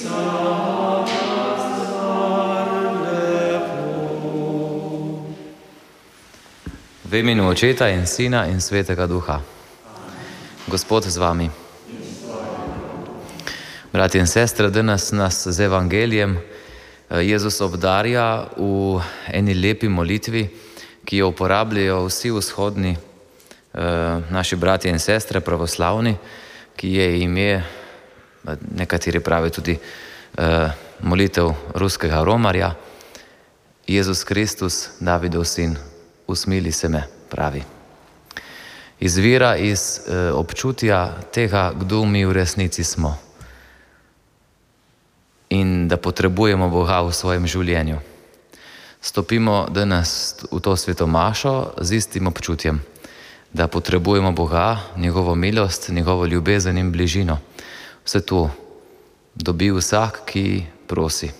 V imenu Očeta in Sina in Svetega Duha. Gospod z vami. Bratje in sestre, danes nas z evangelijem Jezus obdarja v eni lepi molitvi, ki jo uporabljajo vsi vzhodni naši bratje in sestre, pravoslavni, ki je ime, nekateri pravijo tudi molitev ruskega romarja. Jezus Kristus, Davidov sin, usmili se me, pravi. Izvira iz občutja tega, kdo mi v resnici smo in da potrebujemo Boga v svojem življenju. Stopimo danes v to sveto mašo z istim občutjem, da potrebujemo Boga, njegovo milost, njegovo ljubezen in bližino. Vse to dobi vsak, ki prosi.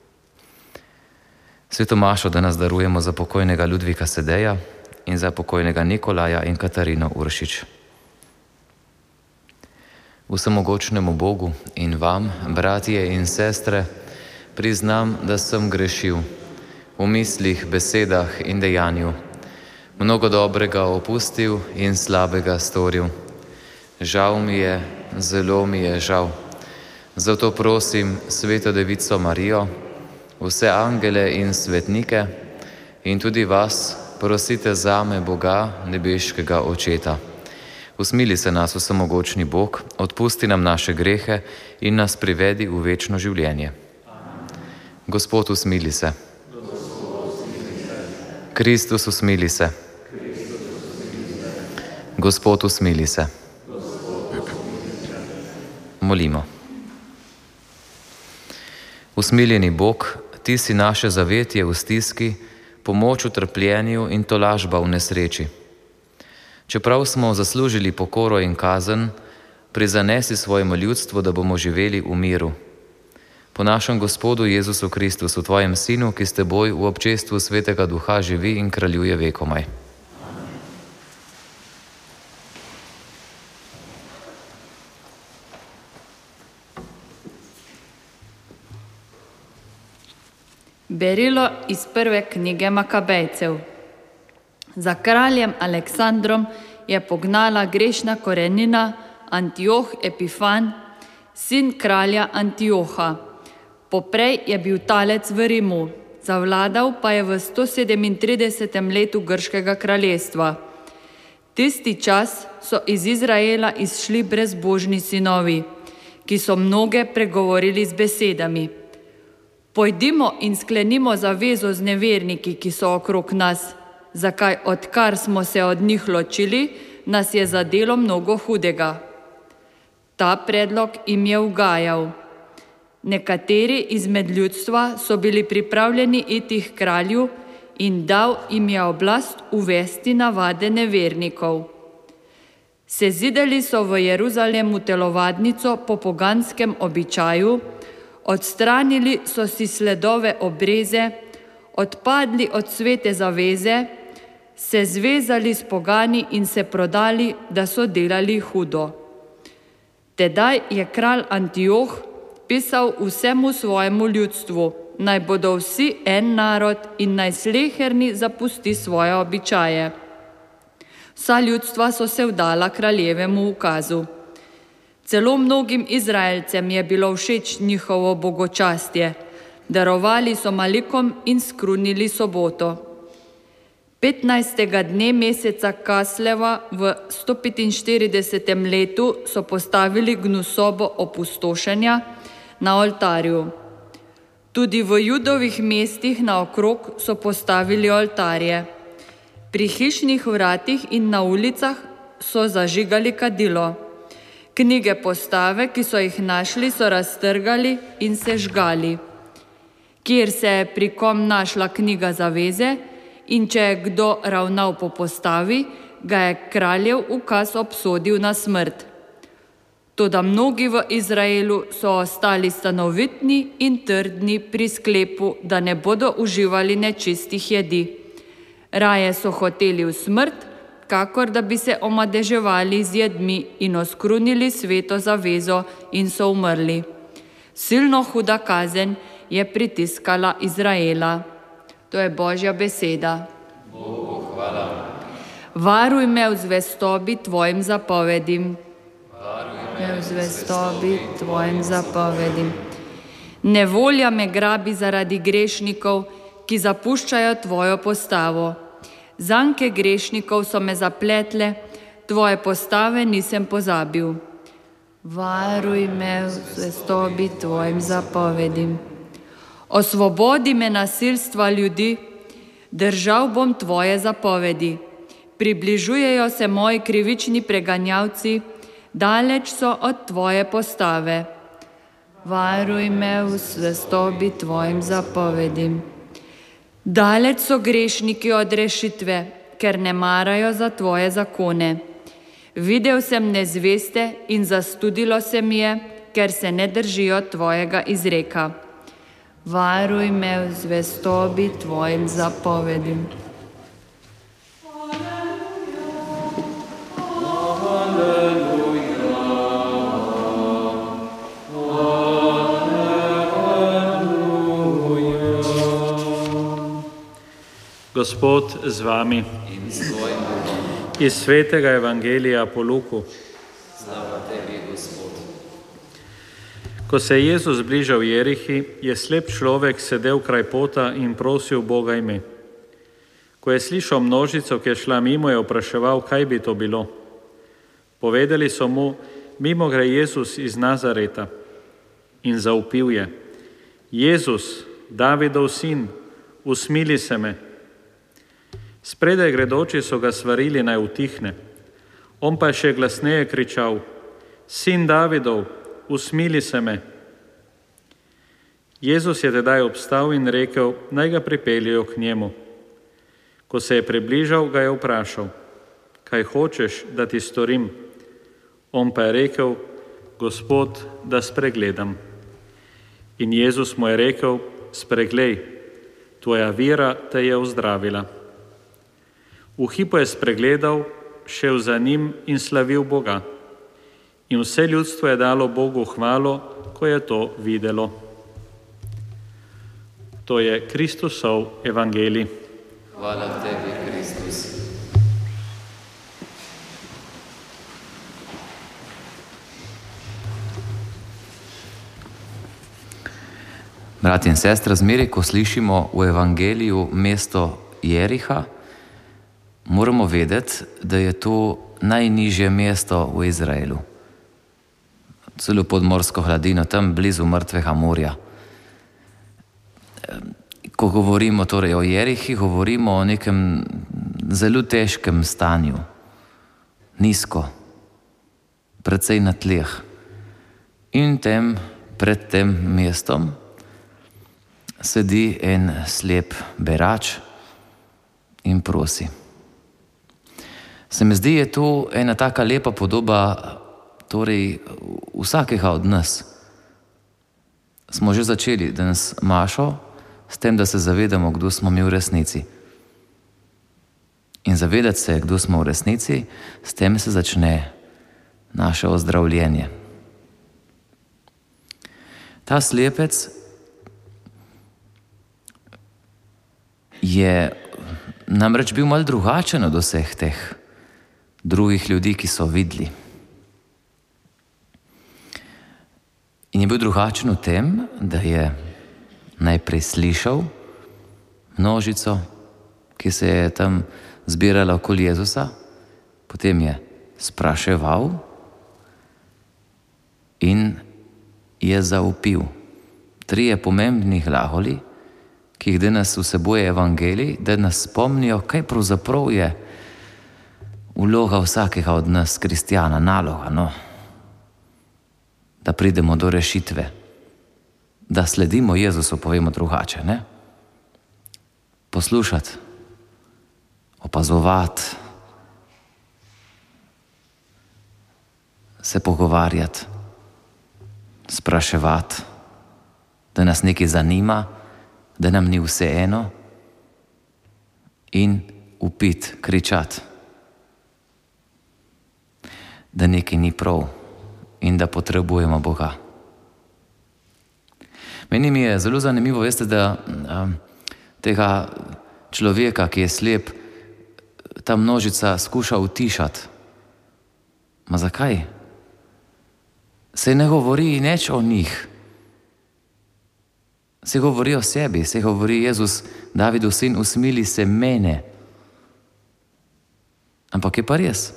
Sveto mašo danes darujemo za pokojnega Ludvika Sedeja in za pokojnega Nikolaja in Katarino Uršič. Vsemogočnemu Bogu in vam, bratje in sestre, priznam, da sem grešil v mislih, besedah in dejanju, mnogo dobrega opustil in slabega storil. Žal mi je, zelo mi je žal. Zato prosim Sveto Devico Marijo, vse angele in svetnike in tudi vas prosite zame Boga, nebeškega Očeta. Usmili se nas vsemogočni Bog, odpusti nam naše grehe in nas privedi v večno življenje. Gospod, usmili se. Kristus, usmili se. Gospod, usmili se. Molimo. Usmiljeni Bog, Ti si naše zavetje v stiski, pomoč v trpljenju in tolažba v nesreči. Čeprav smo zaslužili pokoro in kazen, prizanesi svojemu ljudstvu, da bomo živeli v miru. Po našem Gospodu Jezusu Kristusu, Tvojem Sinu, ki s Teboj v občestvu Svetega Duha živi in kraljuje vekomaj. Berilo iz prve knjige Makabejcev. Za kraljem Aleksandrom je pognala grešna korenina Antioh Epifan, sin kralja Antioha. Poprej je bil talec v Rimu, zavladal pa je v 137. letu grškega kraljestva. Tisti čas so iz Izraela izšli brezbožni sinovi, ki so mnoge pregovorili z besedami: Pojdimo in sklenimo zavezo z neverniki, ki so okrog nas, zakaj odkar smo se od njih ločili, nas je zadelo mnogo hudega. Ta predlog jim je ugajal. Nekateri izmed ljudstva so bili pripravljeni iti k kralju in dal jim je oblast uvesti navade nevernikov. Sezidali so v Jeruzalemu telovadnico po poganskem običaju, odstranili so si sledove obreze, odpadli od svete zaveze, se zvezali s pogani in se prodali, da so delali hudo. Tedaj je kralj Antioh pisal vsemu svojemu ljudstvu, naj bodo vsi en narod in naj sleherni zapusti svoje običaje. Vsa ljudstva so se vdala kraljevemu ukazu. Celo mnogim Izraelcem je bilo všeč njihovo bogočastje. Darovali so malikom in skrunili soboto. 15. dne meseca Kasleva v 145. letu so postavili gnusobo opustošenja na oltarju. Tudi v Judovih mestih naokrog so postavili oltarje. Pri hišnih vratih in na ulicah so zažigali kadilo. Knjige postave, ki so jih našli, so raztrgali in se žgali. Kjer se je pri kom našla knjiga zaveze in če je kdo ravnal po postavi, ga je kraljev ukaz obsodil na smrt. Toda mnogi v Izraelu so ostali stanovitni in trdni pri sklepu, da ne bodo uživali nečistih jedi. Raje so hoteli v smrt, kakor da bi se omadeževali z jedmi in oskrunili sveto zavezo in so umrli. Silno huda kazen je pritiskala Izraela. To je Božja beseda. Bogu hvala. Varuj me v zvestobi tvojim zapovedim. Varuj Me v zvestobi tvojim zapovedim. Nevolja me grabi zaradi grešnikov, ki zapuščajo tvojo postavo. Zanke grešnikov so me zapletle, tvoje postave nisem pozabil. Varuj me v zvestobi tvojim zapovedim. Osvobodi me nasilstva ljudi, držal bom tvoje zapovedi. Približujejo se moji krivični preganjavci, daleč so od tvoje postave. Varuj me v zvestobi tvojim zapovedim. Daleč so grešniki od rešitve, ker ne marajo za tvoje zakone. Videl sem nezveste in zastudilo se mi je, ker se ne držijo tvojega izreka. Varuj me v zvestobi tvojim zapovedim. Gospod z vami. in s tvojim duhom. Iz svetega evangelija po Luku. Slava tebi, Gospod. Ko se je Jezus bližal Jerihi, je slep človek sedel kraj pota in prosil Boga ime. Ko je slišal množico, ki je šla mimo, je vpraševal, kaj bi to bilo. Povedali so mu, mimo gre Jezus iz Nazareta. In zavpil je, Jezus, Davidov sin, usmili se me. Spredaj gredoči so ga svarili, naj utihne. On pa je še glasneje kričal, sin Davidov, usmili se me. Jezus je tedaj obstal in rekel, naj ga pripeljejo k njemu. Ko se je približal, ga je vprašal, kaj hočeš, da ti storim? On pa je rekel, Gospod, da spregledam. In Jezus mu je rekel, spreglej, tvoja vera te je ozdravila. V hipu je spregledal, šel za njim in slavil Boga. In vse ljudstvo je dalo Bogu hvalo, ko je to videlo. To je Kristusov evangelij. Hvala tebi, Kristus. Brat in sestra, zmeraj, ko slišimo v evangeliju mesto Jeriha, moramo vedeti, da je to najnižje mesto v Izraelu. Celo pod morsko hladino, tam blizu mrtvega morja. Ko govorimo torej o Jerihi, govorimo o nekem zelo težkem stanju. Nizko, precej na tleh. In pred tem mestom sedi en slep berač in prosi. Se mi zdi, je to ena taka lepa podoba torej vsakega od nas. Smo že začeli danes mašo s tem, da se zavedamo, kdo smo mi v resnici. In zavedati se, kdo smo v resnici, s tem se začne naše ozdravljenje. Ta slepec je namreč bil malo drugačen od vseh teh drugih ljudi, ki so videli. In je bil drugačen v tem, da je najprej slišal množico, ki se je tam zbirala okoli Jezusa, potem je spraševal in je zavpil. 3 pomembni glagoli, ki jih danes vsebuje evangelij, da nas spomnijo, kaj pravzaprav je vloga vsakega od nas, kristjana, naloga, da pridemo do rešitve, da sledimo Jezusu, povemo drugače, ne? Poslušati, opazovati, se pogovarjati, spraševati, da nas nekaj zanima, da nam ni vseeno in vpiti, kričati, da nekaj ni prav in da potrebujemo Boga. Meni mi je zelo zanimivo, veste, da tega človeka, ki je slep, ta množica skuša utišati. Ma zakaj? Se ne govori nič o njih. Se govori o sebi, se govori Jezus, Davidov sin, usmili se mene. Ampak je pa res,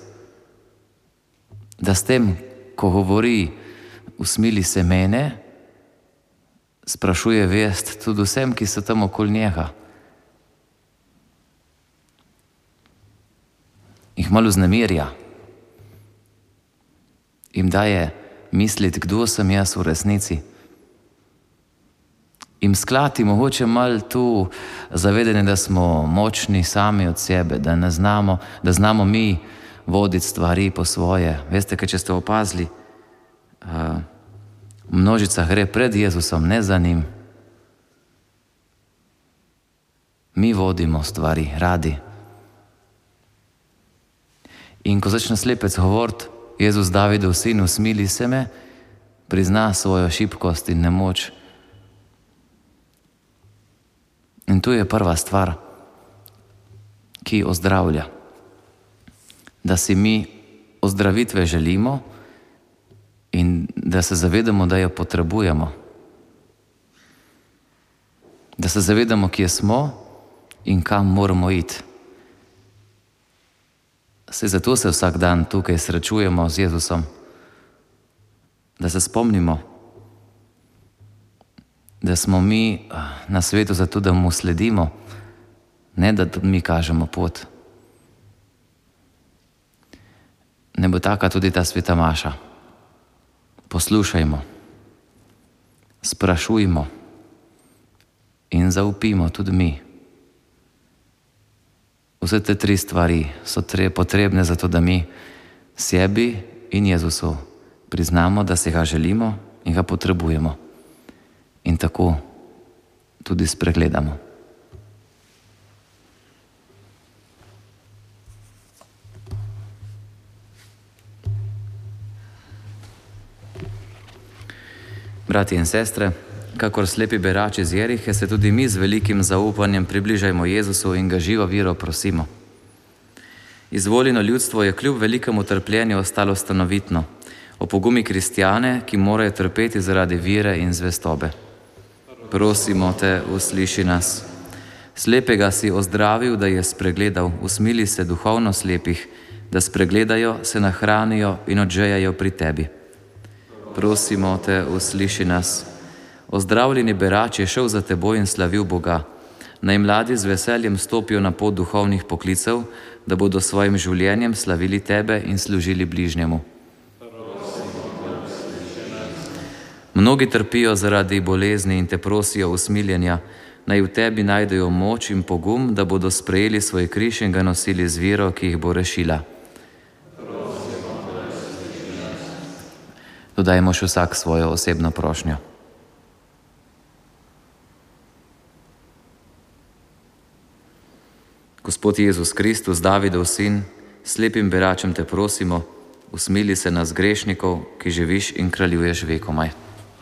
da s tem, ko govori, usmili se mene, sprašuje vest tudi vsem, ki so tam okoli njega. Jih malo vznemirja. Jim daje misliti, kdo sem jaz v resnici. Jim sklati mogoče malo tu zavedanje, da smo močni sami od sebe, da znamo mi voditi stvari po svoje. Veste, če ste opazili, množica gre pred Jezusom, ne za njim. Mi vodimo stvari radi. In ko začne slepec govoriti, Jezus, Davidov sin, usmili se me, prizna svojo šibkost in nemoč. In tu je prva stvar, ki ozdravlja. Da si mi ozdravitve želimo in da se zavedamo, da jo potrebujemo. Da se zavedamo, kje smo in kam moramo iti. Saj zato se vsak dan tukaj srečujemo z Jezusom. Da se spomnimo, da smo mi na svetu zato, da mu sledimo, ne da mi kažemo pot. Ne bo taka tudi ta sveta maša. Poslušajmo, sprašujmo in zaupimo tudi mi. Vse te tri stvari so potrebne zato, da mi sebi in Jezusu priznamo, da se ga želimo in ga potrebujemo. In tako tudi spregledamo. Brati in sestre, kakor slepi berači z Jerihe, se tudi mi z velikim zaupanjem približajmo Jezusu in ga živo vero prosimo. Izvoljeno ljudstvo je kljub velikemu trpljenju ostalo stanovitno. Opogumi kristjane, ki morajo trpeti zaradi vere in zvestobe. Prosimo te, usliši nas. Slepega si ozdravil, da je spregledal, usmili se duhovno slepih, da spregledajo, se nahranijo in odžejajo pri tebi. Prosimo te, usliši nas. Ozdravljeni berač je šel za teboj in slavil Boga. Naj mladi z veseljem stopijo na pot duhovnih poklicev, da bodo svojim življenjem slavili tebe in služili bližnjemu. Mnogi trpijo zaradi bolezni in te prosijo usmiljenja, naj v tebi najdejo moč in pogum, da bodo sprejeli svoj križ in ga nosili z vero, ki jih bo rešila. Dodajmo še vsak svojo osebno prošnjo. Gospod Jezus Kristus, Davidov sin, slepim beračem te prosimo, usmili se nas grešnikov, ki živiš in kraljuješ vekomaj.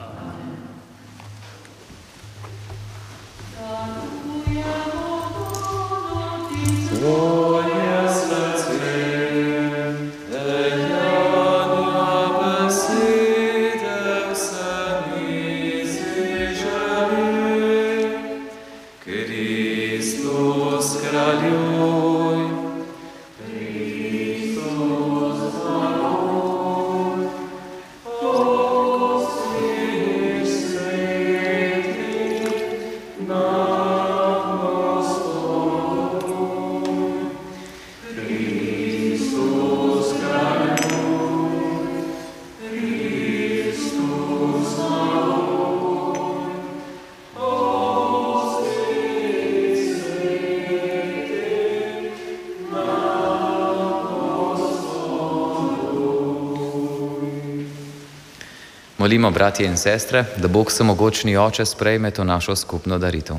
Molimo, bratje in sestre, da Bog Vsemogočni Oče sprejme to našo skupno daritev.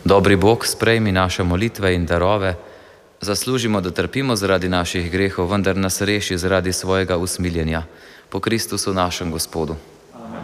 Dobri Bog, sprejmi naše molitve in darove, zaslužimo, da trpimo zaradi naših grehov, vendar nas reši zaradi svojega usmiljenja. Po Kristusu našem Gospodu. Amen.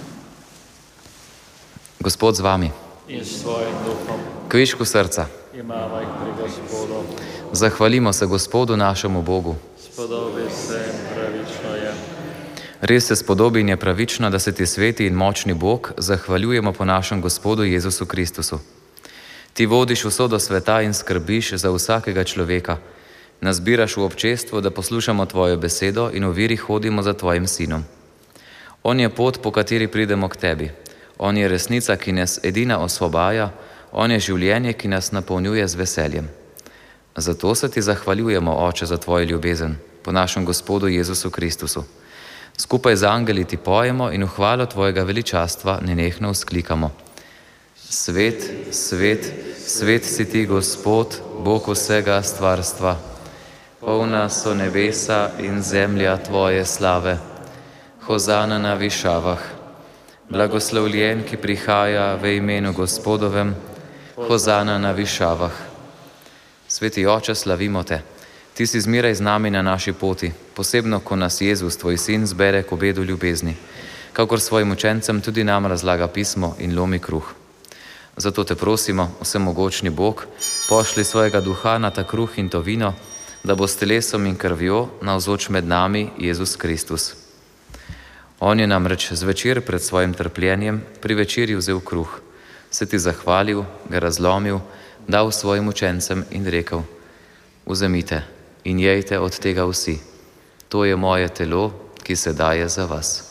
Gospod z vami. In s svojim duhom. Kvišku srca. Imavaj pri Gospodu. Zahvalimo se Gospodu našemu Bogu. Spodobi se in pravično je. Res se spodobi in je pravično, da se ti sveti in močni Bog zahvaljujemo po našem Gospodu Jezusu Kristusu. Ti vodiš usodo sveta in skrbiš za vsakega človeka. Nas zbiraš v občestvu, da poslušamo tvojo besedo in v veri hodimo za tvojim sinom. On je pot, po kateri pridemo k tebi. On je resnica, ki nas edina osvobaja. On je življenje, ki nas napolnjuje z veseljem. Zato se ti zahvaljujemo, Oče, za tvojo ljubezen, po našem Gospodu Jezusu Kristusu. Skupaj z angeli ti pojemo in v hvalo tvojega veličastva nenehno vzklikamo. Svet, svet, svet si ti, Gospod, Bog vsega stvarstva. Polna so nebesa in zemlja tvoje slave. Hozana na višavah. Blagoslovljen, ki prihaja v imenu Gospodovem. Hozana na višavah. Sveti Oče, slavimo te. Ti si zmeraj z nami na naši poti, posebno, ko nas Jezus, tvoj sin, zbere k obedu ljubezni, kakor svojim učencem tudi nam razlaga pismo in lomi kruh. Zato te prosimo, vsemogočni Bog, pošli svojega duha na ta kruh in to vino, da bo s telesom in krvjo navzoč med nami Jezus Kristus. On je namreč zvečer pred svojim trpljenjem pri večerji vzel kruh, se ti zahvalil, ga razlomil, dal svojim učencem in rekel: Vzemite in jejte od tega vsi. To je moje telo, ki se daje za vas.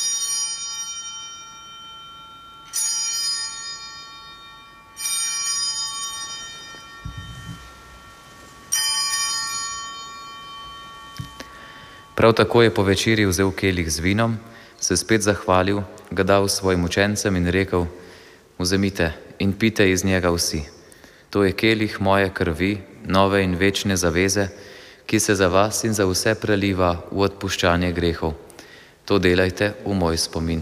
Prav tako je po večerji vzel kelih z vinom, se spet zahvalil, ga dal svojim učencem in rekel: Vzemite in pite iz njega vsi. To je kelih moje krvi, nove in večne zaveze, ki se za vas in za vse preliva v odpuščanje grehov. To delajte v moj spomin.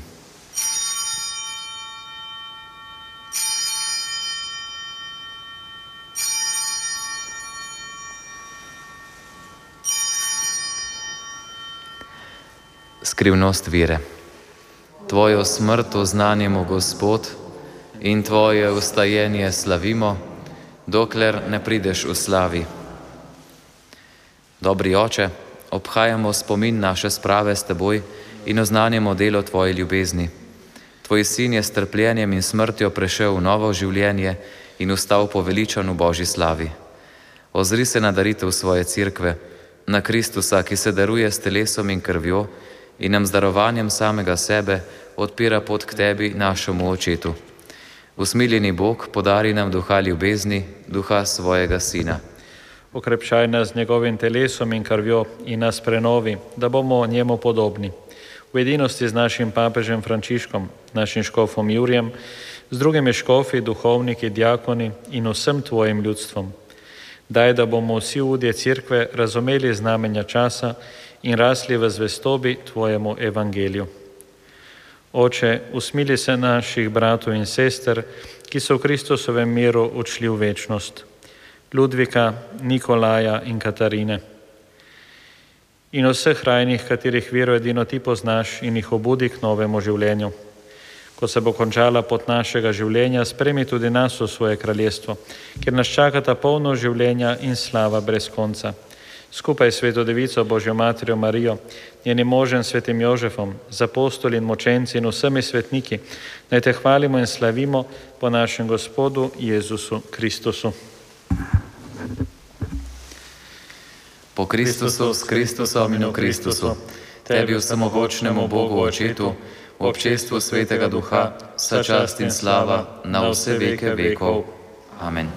Skrivnost vere. Tvojo smrt oznanjamo, Gospod, in tvoje vstajenje slavimo, dokler ne prideš v slavi. Dobri Oče, obhajamo spomin naše sprave s teboj in oznanjamo delo tvoje ljubezni. Tvoj sin je s trpljenjem in smrtjo prešel v novo življenje in vstal poveličan v Božji slavi. Ozri se na daritev svoje cerkve, na Kristusa, ki se daruje s telesom in krvjo in nam z darovanjem samega sebe odpira pot k tebi, našemu Očetu. Usmiljeni Bog, podari nam duha ljubezni, duha svojega Sina. Okrepšaj nas z njegovim telesom in krvjo in nas prenovi, da bomo njemu podobni. V edinosti z našim papežem Frančiškom, našim škofom Jurjem, z drugimi škofi, duhovniki, diakoni in vsem tvojim ljudstvom. Daj, da bomo vsi udje cerkve razumeli znamenja časa in rasli v zvestobi tvojemu evangeliju. Oče, usmili se naših bratov in sester, ki so v Kristusovem miru odšli v večnost. Ludvika, Nikolaja in Katarine. In vseh rajnih, katerih vero edino ti poznaš in jih obudi k novemu življenju. Ko se bo končala pot našega življenja, spremi tudi nas v svoje kraljestvo, kjer nas čakata polno življenja in slava brez konca. Skupaj s Sveto Devico Božjo Materjo Marijo, njenim možem svetim Jožefom, z apostoli in mučenci in vsemi svetniki, naj te hvalimo in slavimo po našem Gospodu Jezusu Kristusu. Po Kristusu, s Kristusom in v Kristusu, tebi vsemogočnemu Bogu Očetu, v občestvu Svetega Duha, vsa čast in slava na vse veke vekov. Amen.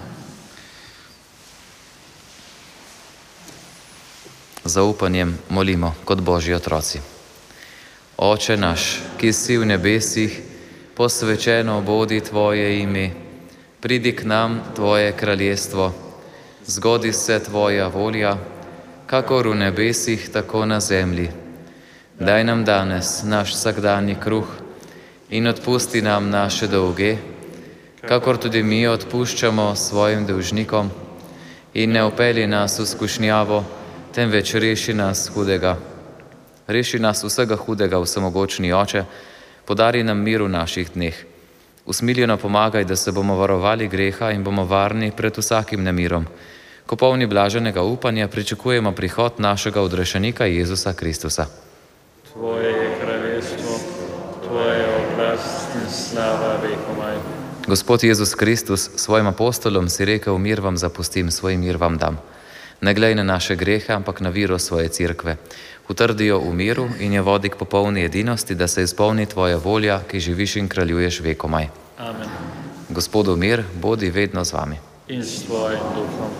Zaupanjem molimo kot Božji otroci. Oče naš, ki si v nebesih, posvečeno bodi tvoje ime, pridi k nam tvoje kraljestvo, zgodi se tvoja volja, kakor v nebesih, tako na zemlji. Daj nam danes naš vsakdanji kruh in odpusti nam naše dolge, kakor tudi mi odpuščamo svojim dolžnikom, in ne upelji nas v skušnjavo, temveč reši nas hudega. Reši nas vsega hudega, vsemogočni Oče, podari nam mir v naših dneh. Usmiljeno pomagaj, da se bomo varovali greha in bomo varni pred vsakim nemirom. Ko polni blaženega upanja pričakujemo prihod našega odrešenika Jezusa Kristusa. Tvoje je kraljestvo, Tvoja je oblast in slava vekomaj. Gospod Jezus Kristus, svojim apostolom si rekel, mir vam zapustim, svoj mir vam dam. Ne glej na naše grehe, ampak na viro svoje cerkve. Utrdi jo v miru in jo vodi k popolni edinosti, da se izpolni Tvoja volja, ki živiš in kraljuješ vekomaj. Amen. Gospodu mir, bodi vedno z vami. In s Tvojim duhom.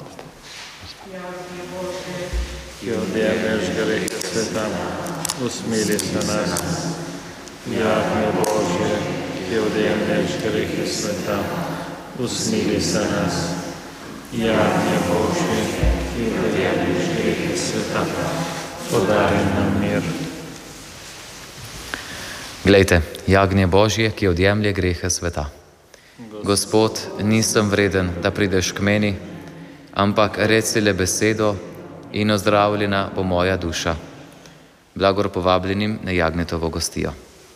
Ki odjemlješ grehe sveta, usmili se nas. Jagnje Božje, ki odjemlješ grehe sveta, usmili se nas. Jagnje Božje, ki odjemlješ grehe sveta, podari nam mir. Glejte, jagnje Božje, ki odjemlje grehe sveta. Gospod, nisem vreden, da prideš k meni, ampak reci le besedo in ozdravljena bo moja duša. Blagor povabljenim na jagnjetovo gostijo.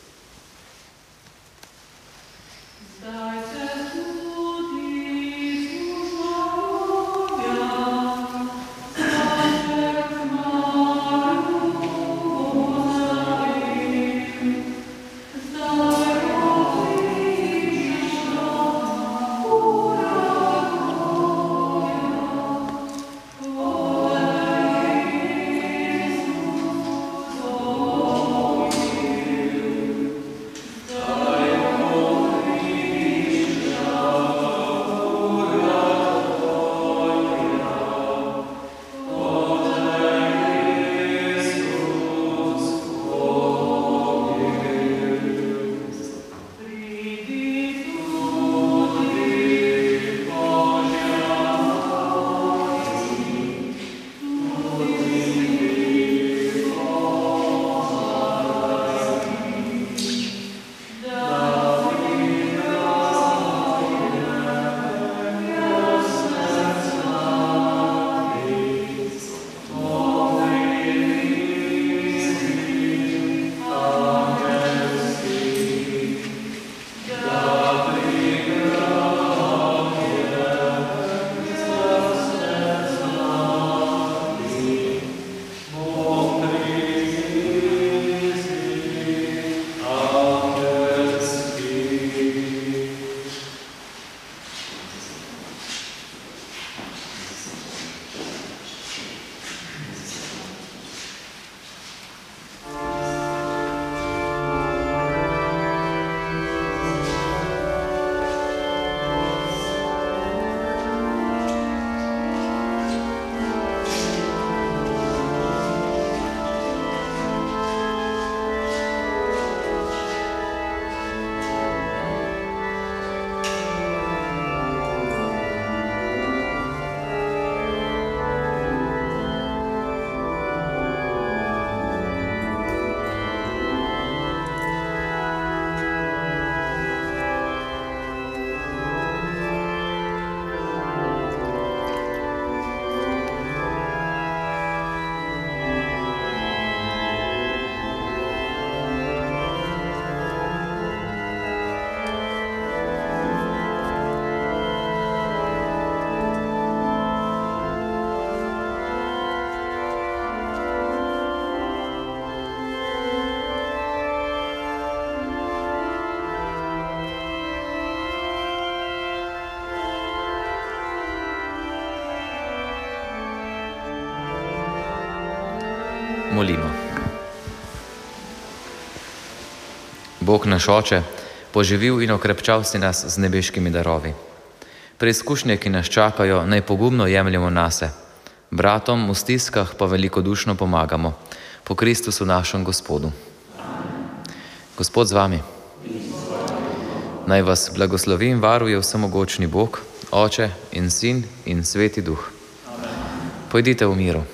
Molimo. Bog naš Oče, poživil in okrepčal si nas z nebeškimi darovi. Preizkušnje, ki nas čakajo, naj pogumno jemljemo nase. Bratom v stiskah pa velikodušno pomagamo. Po Kristusu našem Gospodu. Gospod z vami. Naj vas blagoslovi in varuje vsemogočni Bog, Oče in Sin in Sveti Duh. Pojdite v miru.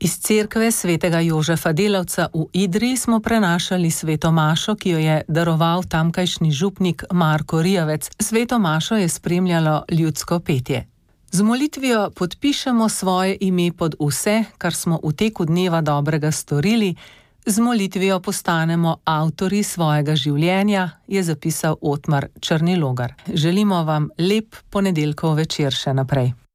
Iz cerkve svetega Jožefa Delavca v Idriji smo prenašali sveto mašo, ki jo je daroval tamkajšnji župnik Marko Rijavec. Sveto mašo je spremljalo ljudsko petje. Z molitvijo podpišemo svoje ime pod vse, kar smo v teku dneva dobrega storili, z molitvijo postanemo avtorji svojega življenja, je zapisal Otmar Črnilogar. Želimo vam lep ponedeljkov večer še naprej.